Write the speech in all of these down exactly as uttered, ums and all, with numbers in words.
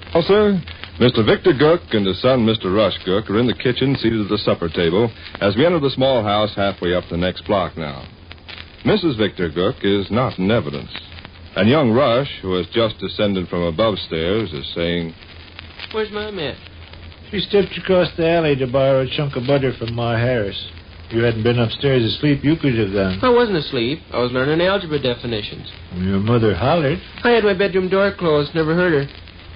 Well, sir, Mister Victor Gook and his son, Mister Rush Gook, are in the kitchen seated at the supper table as we enter the small house halfway up the next block now. Missus Victor Gook is not in evidence. And young Rush, who has just descended from above stairs, is saying, "Where's Mom at?" She stepped across the alley to borrow a chunk of butter from Ma Harris. If you hadn't been upstairs asleep, you could have gone. I wasn't asleep. I was learning algebra definitions. Your mother hollered. I had my bedroom door closed. Never heard her.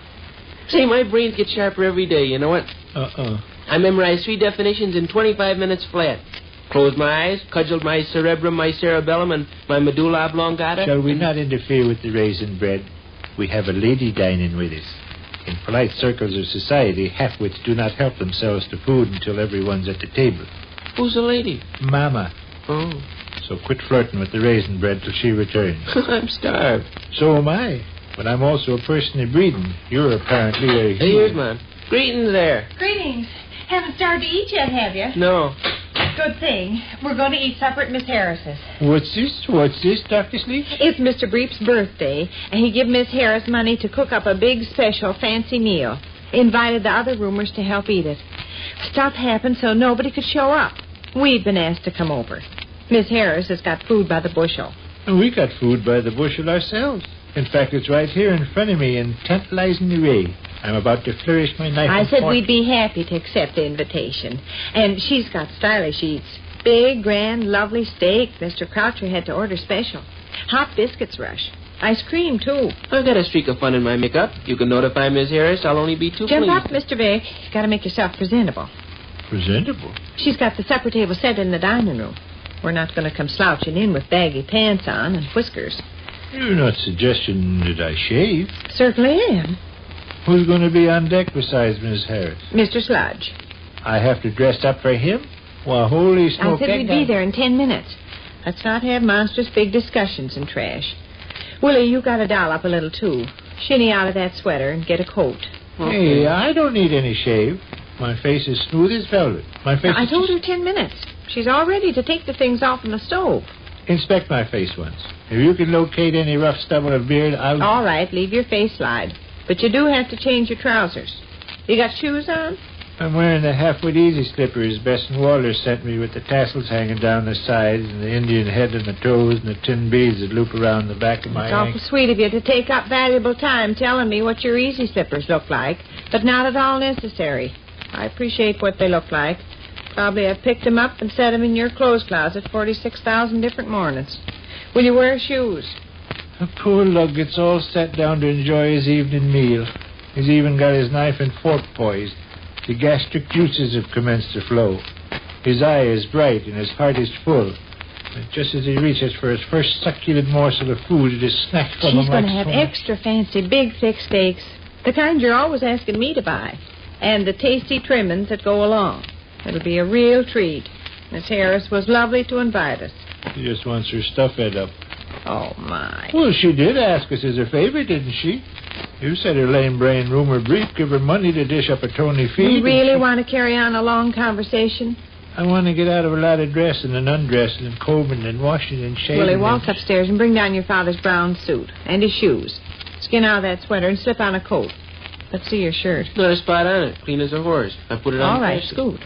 Say, my brains get sharper every day. You know what? Uh-uh. I memorized three definitions in twenty-five minutes flat. Closed my eyes, cudgeled my cerebrum, my cerebellum, and my medulla oblongata. Shall we and... not interfere with the raisin bread? We have a lady dining with us. In polite circles of society, half-wits do not help themselves to food until everyone's at the table. Who's the lady? Mama. Oh. So quit flirting with the raisin bread till she returns. I'm starved. So am I. But I'm also a person of breeding. You're apparently a... Hey, here's Mom. Greetings there. Greetings. Haven't started to eat yet, have you? No. Good thing. We're going to eat supper at Miss Harris's. What's this? What's this, Doctor Sleep? It's Mister Breep's birthday, and he gave Miss Harris money to cook up a big, special, fancy meal. Invited the other roomers to help eat it. Stuff happened so nobody could show up. We've been asked to come over. Miss Harris has got food by the bushel. And we got food by the bushel ourselves. In fact, it's right here in front of me in tantalizing array. I'm about to flourish my knife. I and said fork. we'd be happy to accept the invitation. And she's got stylish eats. Big, grand, lovely steak. Mister Croucher had to order special. Hot biscuits, Rush. Ice cream, too. I've got a streak of fun in my makeup. You can notify Miss Harris. I'll only be too Jump pleased. up, Mister Vic. Got to make yourself presentable. Presentable? She's got the supper table set in the dining room. We're not going to come slouching in with baggy pants on and whiskers. You're not suggesting that I shave. Certainly am. Who's going to be on deck besides Miss Harris? Mister Sludge. I have to dress up for him? Well, holy smoke. I said we'd be there in ten minutes. Let's not have monstrous big discussions and trash. Willie, you got to doll up a little, too. Shinny out of that sweater and get a coat. Okay. Hey, I don't need any shave. My face is smooth as velvet. My face now, I is told just... her ten minutes. She's all ready to take the things off from the stove. Inspect my face once. If you can locate any rough stubble of beard, I'll... All right, leave your face slide. But you do have to change your trousers. You got shoes on? I'm wearing the half-wit easy slippers Besson Walters sent me with the tassels hanging down the sides and the Indian head and the toes and the tin beads that loop around the back of my It's awful ankle. sweet of you to take up valuable time telling me what your easy slippers look like, but not at all necessary. I appreciate what they look like. Probably I picked them up and set them in your clothes closet forty-six thousand different mornings. Will you wear shoes? The poor lug gets all set down to enjoy his evening meal. He's even got his knife and fork poised. The gastric juices have commenced to flow. His eye is bright and his heart is full. And just as he reaches for his first succulent morsel of food, it is snatched from him She's like going to have so- extra fancy, big, thick steaks. The kind you're always asking me to buy. And the tasty trimmings that go along. It'll be a real treat. Miss Harris was lovely to invite us. She just wants her stuff ed up. Oh, my. Well, she did ask us as a favor, didn't she? You said her lame-brained rumor brief give her money to dish up a Tony feed. You really she... want to carry on a long conversation? I want to get out of a lot of dressing and undressing and combing and washing and shaving. Willie, walk and... upstairs and bring down your father's brown suit and his shoes. Skin out that sweater and slip on a coat. Let's see your shirt. Not a spot on it. Clean as a horse. I put it on All right, first. scoot.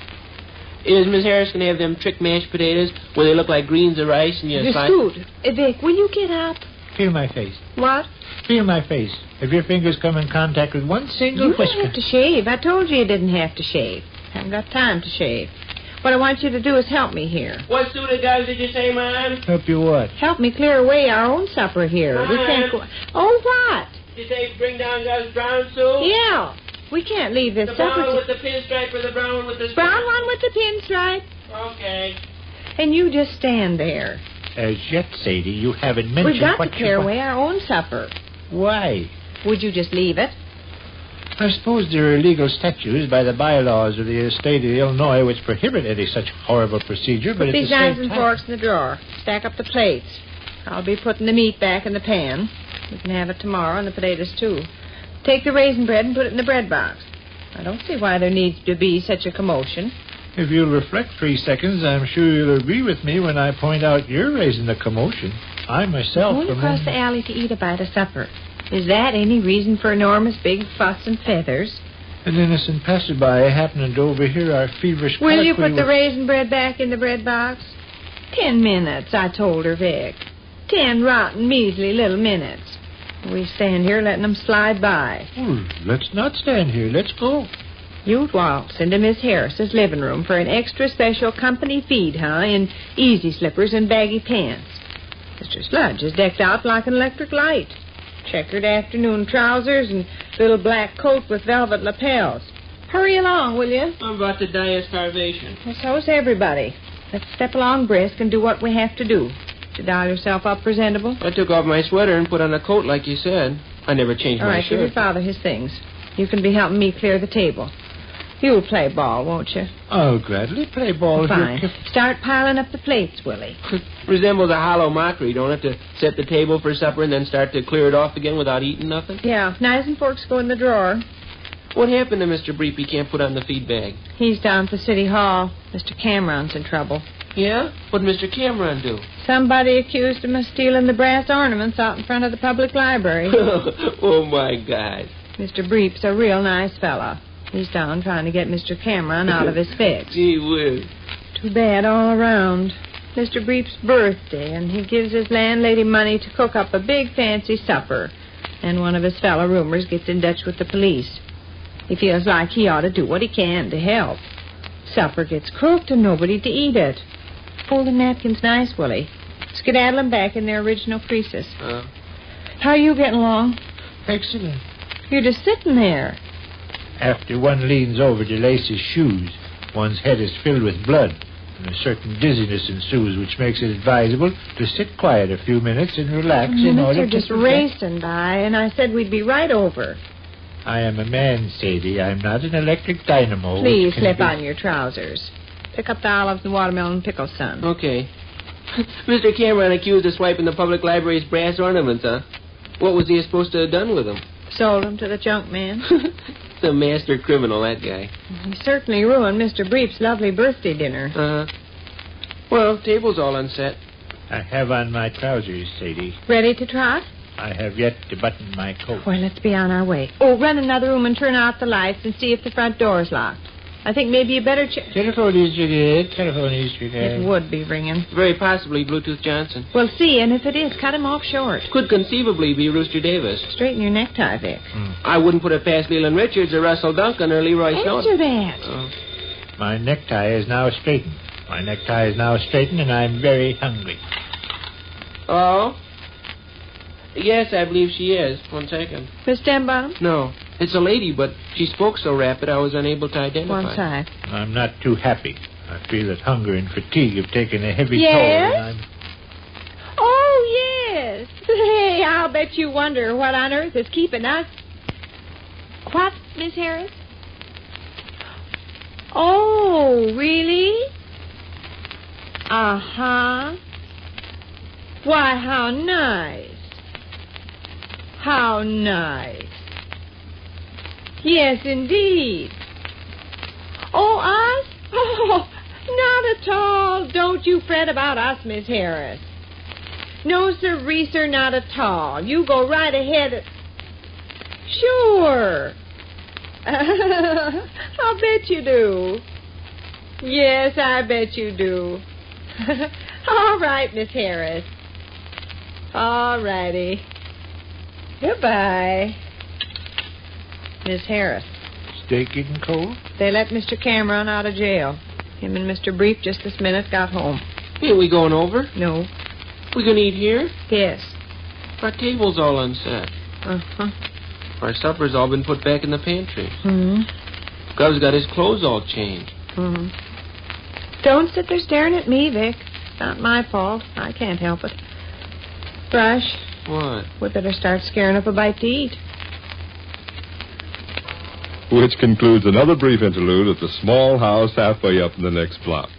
Is Miss Harris going to have them trick mashed potatoes where they look like greens of rice and you Just slice... scoot. Uh, Vic, will you get up? Feel my face. What? Feel my face. If your fingers come in contact with one single You don't whisker... have to shave. I told you you didn't have to shave. Haven't got time to shave. What I want you to do is help me here. What suit of guys did you say, Mom? Help you what? Help me clear away our own supper here. We can't go... Oh, what? Did you say bring down God's brown suit? Yeah. We can't leave this The supper... brown t- with the pinstripe or the brown one with the... Brown one with the pinstripe. Okay. And you just stand there. As yet, Sadie, you haven't mentioned We've got what to clear you... away our own supper. Why? Would you just leave it? I suppose there are legal statutes by the bylaws of the state of Illinois which prohibit any such horrible procedure, but Put at these the same knives and time... forks in the drawer. Stack up the plates. I'll be putting the meat back in the pan. You can have it tomorrow, and the potatoes, too. Take the raisin bread and put it in the bread box. I don't see why there needs to be such a commotion. If you'll reflect three seconds, I'm sure you'll agree with me when I point out you're raising the commotion. I myself... Going from across one- the alley to eat a bite of supper. Is that any reason for enormous big fuss and feathers? An innocent passerby happening to overhear our feverish Will you colloquy put the with- raisin bread back in the bread box? Ten minutes, I told her, Vic. Ten rotten, measly little minutes. We stand here letting them slide by. Oh, let's not stand here. Let's go. You'd waltz into Miss Harris's living room for an extra special company feed, huh, in easy slippers and baggy pants. Mister Sludge is decked out like an electric light. Checkered afternoon trousers and little black coat with velvet lapels. Hurry along, will you? I'm about to die of starvation. Well, so's everybody. Let's step along brisk and do what we have to do. To dial yourself up presentable. I took off my sweater and put on a coat like you said. I never changed All my right, give your shirt. father his things. You can be helping me clear the table. You'll play ball, won't you? I'll gladly play ball. if Fine. you're- Start piling up the plates, Willie. Resembles a hollow mockery. Don't have to set the table for supper and then start to clear it off again without eating nothing. Yeah, knives and forks go in the drawer. What happened to Mister Breep? He can't put on the feed bag. He's down at the city hall. Mister Cameron's in trouble. Yeah? What'd Mister Cameron do? Somebody accused him of stealing the brass ornaments out in front of the public library. Oh, my God. Mister Breep's a real nice fella. He's down trying to get Mister Cameron out of his fix. Gee whiz. Too bad all around. Mister Breep's birthday, and he gives his landlady money to cook up a big fancy supper. And one of his fellow roomers gets in Dutch with the police. He feels like he ought to do what he can to help. Supper gets cooked and nobody to eat it. Fold the napkins nice, Willie. Skedaddle them back in their original creases. Uh, How are you getting along? Excellent. You're just sitting there. After one leans over to lace his shoes, one's head is filled with blood, and a certain dizziness ensues, which makes it advisable to sit quiet a few minutes and relax in Minutes order are to... just perfect- racing by, and I said we'd be right over. I am a man, Sadie. I'm not an electric dynamo. Please which can slip be- on your trousers. Pick up the olives and watermelon pickles, son. okay. Mister Cameron accused of swiping the public library's brass ornaments, huh? What was he supposed to have done with them? Sold them to the junk man. The master criminal, that guy. He certainly ruined Mister Breep's lovely birthday dinner. Uh-huh. Well, table's all unset. I have on my trousers, Sadie. Ready to trot? I have yet to button my coat. Well, let's be on our way. Oh, run another room and turn out the lights and see if the front door's locked. I think maybe you better check. Telephone is good. Telephone is good. It would be ringing. Very possibly Bluetooth Johnson. We'll see, and if it is, cut him off short. Could conceivably be Rooster Davis. Straighten your necktie, Vic. I wouldn't put it past Leland Richards or Russell Duncan or Leroy Answer Snowden. that. Oh. My necktie is now straightened. My necktie is now straightened, and I'm very hungry. Oh? Yes, I believe she is. One second. Miss Denbottom? No, it's a lady, but she spoke so rapid I was unable to identify. One side. I'm not too happy. I feel that hunger and fatigue have taken a heavy Yes? toll, and I'm... Oh, yes. Hey, I'll bet you wonder what on earth is keeping us. What, Miss Harris? Oh, really? Uh-huh. Why, how nice. How nice. Yes, indeed. Oh, us? Oh, not at all. Don't you fret about us, Miss Harris. No, sirree, sir, not at all. You go right ahead. Sure. I'll bet you do. Yes, I bet you do. All right, Miss Harris. All righty. Goodbye. Miss Harris. Steak getting cold? They let Mister Cameron out of jail. Him and Mister Breep just this minute got home. Ain't we going over? No. We gonna eat here? Yes. Our table's all unset. Uh-huh. Our supper's all been put back in the pantry. Hmm. Gov's got his clothes all changed. Hmm. Don't sit there staring at me, Vic. It's not my fault. I can't help it. Brush, What? we better start scaring up a bite to eat. Which concludes another brief interlude at the small house halfway up in the next block.